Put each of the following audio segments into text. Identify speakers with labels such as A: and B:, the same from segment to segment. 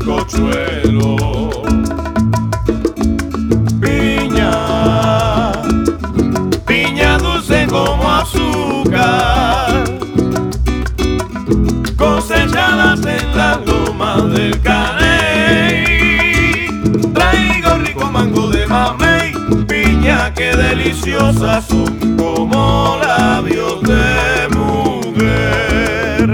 A: bizcochuelo. Piña, piña dulce como azúcar, cosechadas en las lomas del Caney. Traigo rico mango de mamey, piña que deliciosas son como labios de mujer.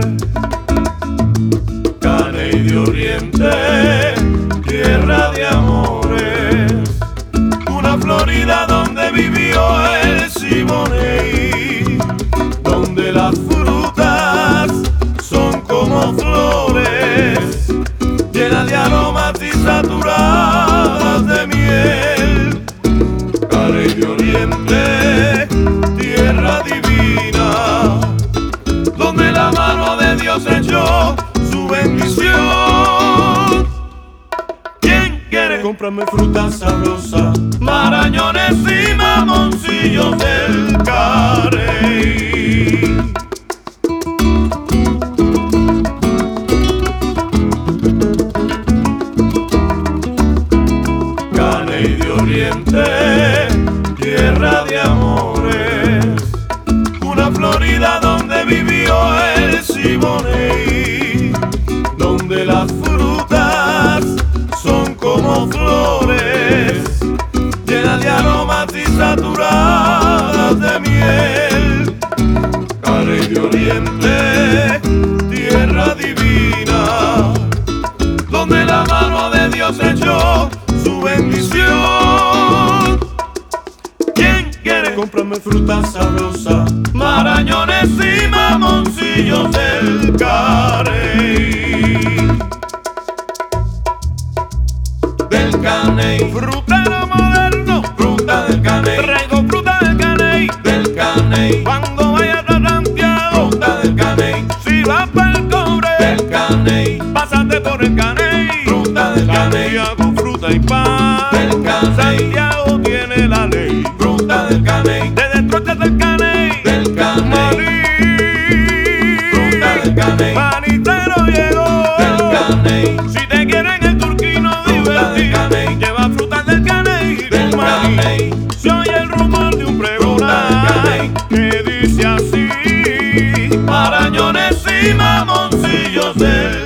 A: Caney de Oriente, tierra de amores, una Florida donde vivió el Siboney, donde las frutas son como flores, llenas de aromas y saturadas de miel. Caney de Oriente, tierra divina, donde la mano de Dios echó su bendición. ¿Quién quiere comprarme frutas sabrosas, marañones y mamoncillos del Caney? Caney de Oriente, tierra de amores, una Florida donde vivió el Siboney, donde las frutas son como flores, llenas de aromas y saturadas de miel. Caney de Oriente, tierra divina, donde la mano de Dios echó su bendición. ¿Quién quiere comprarme frutas sabrosas, marañones y mamoncillos del Caney? Del Caney, frutero moderno, fruta del Caney. Traigo fruta del Caney, del Caney. Cuando vayas a Santiago, fruta del Caney. Si vas para el Cobre, del Caney. Pásate por el Caney, fruta del Caney. Santiago, fruta y pan, del Caney. Santiago tiene la ley, fruta del Caney. Desde troches del Caney, del Caney. Maní, fruta del Caney. Manitero llegó, del Caney. Si te quieren el turquino divertir, lleva frutas del Caney, del Maní. Se oye el rumor de un pregonar que dice así: marañones y mamoncillos del